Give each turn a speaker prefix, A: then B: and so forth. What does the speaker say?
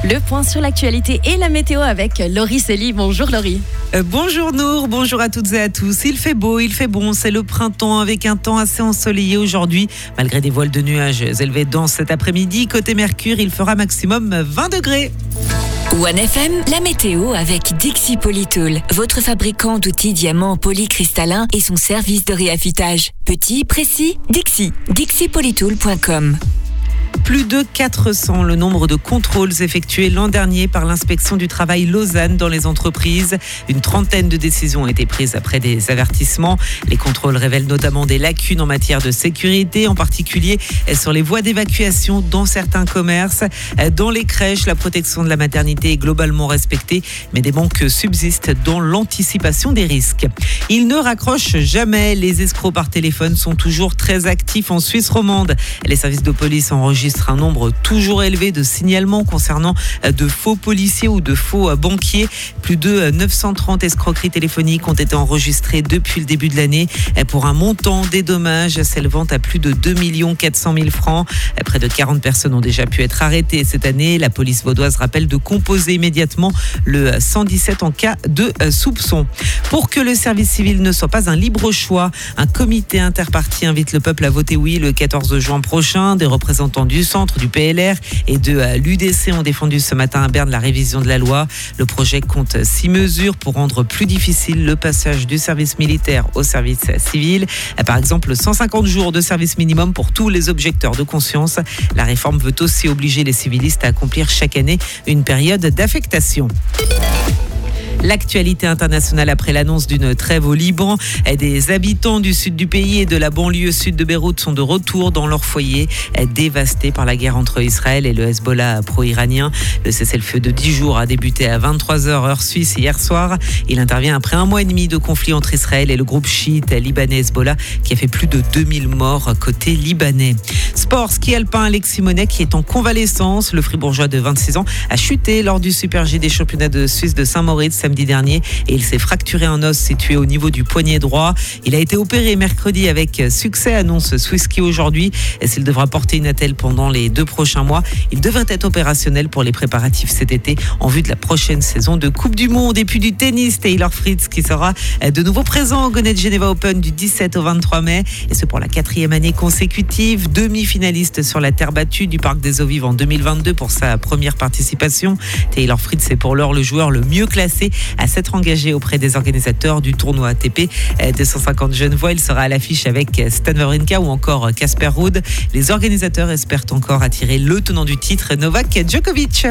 A: Le point sur l'actualité et la météo avec Laurie Célie. Bonjour Laurie.
B: Bonjour Nour, bonjour à toutes et à tous. Il fait beau, il fait bon, c'est le printemps avec un temps assez ensoleillé aujourd'hui. Malgré des voiles de nuages élevés dans cet après-midi, côté Mercure, il fera maximum 20 degrés.
C: One FM, la météo avec Dixie Polytool, votre fabricant d'outils diamants polycristallins et son service de réaffûtage. Petit, précis, Dixie. DixiePolytool.com.
B: Plus de 400 le nombre de contrôles effectués l'an dernier par l'inspection du travail Lausanne dans les entreprises. Une trentaine de décisions ont été prises après des avertissements. Les contrôles révèlent notamment des lacunes en matière de sécurité, en particulier sur les voies d'évacuation dans certains commerces. Dans les crèches, la protection de la maternité est globalement respectée, mais des manques subsistent dans l'anticipation des risques. Ils ne raccrochent jamais. Les escrocs par téléphone sont toujours très actifs en Suisse romande. Les services de police enregistrent un nombre toujours élevé de signalements concernant de faux policiers ou de faux banquiers. Plus de 930 escroqueries téléphoniques ont été enregistrées depuis le début de l'année pour un montant des dommages s'élevant à plus de 2 400 000 francs. Près de 40 personnes ont déjà pu être arrêtées cette année. La police vaudoise rappelle de composer immédiatement le 117 en cas de soupçon. Pour que le service civil ne soit pas un libre choix, un comité interparti invite le peuple à voter oui le 14 juin prochain. Des représentants du centre, du PLR et de l'UDC ont défendu ce matin à Berne la révision de la loi. Le projet compte 6 mesures pour rendre plus difficile le passage du service militaire au service civil. Par exemple, 150 jours de service minimum pour tous les objecteurs de conscience. La réforme veut aussi obliger les civilistes à accomplir chaque année une période d'affectation. L'actualité internationale après l'annonce d'une trêve au Liban. Des habitants du sud du pays et de la banlieue sud de Beyrouth sont de retour dans leur foyer, dévastés par la guerre entre Israël et le Hezbollah pro-iranien. Le cessez-le-feu de 10 jours a débuté à 23h heure suisse hier soir. Il intervient après un mois et demi de conflit entre Israël et le groupe chiite libanais Hezbollah qui a fait plus de 2000 morts côté libanais. Sport, ski alpin, Alexis Monet qui est en convalescence. Le fribourgeois de 26 ans a chuté lors du Super G des championnats de Suisse de Saint-Moritz samedi dernier et il s'est fracturé un os situé au niveau du poignet droit. Il a été opéré mercredi avec succès, annonce Swisski aujourd'hui. Et s'il devra porter une attelle pendant les 2 prochains mois, il devrait être opérationnel pour les préparatifs cet été en vue de la prochaine saison de Coupe du Monde. Et puis du tennis, Taylor Fritz qui sera de nouveau présent au Gonnet Geneva Open du 17 au 23 mai. Et ce pour la 4e année consécutive. Demi-finaliste sur la terre battue du Parc des Eaux Vives en 2022 pour sa première participation. Taylor Fritz est pour l'heure le joueur le mieux classé à s'être engagé auprès des organisateurs du tournoi ATP 250 Genevois. Il sera à l'affiche avec Stan Wawrinka ou encore Casper Ruud. Les organisateurs espèrent encore attirer le tenant du titre, Novak Djokovic.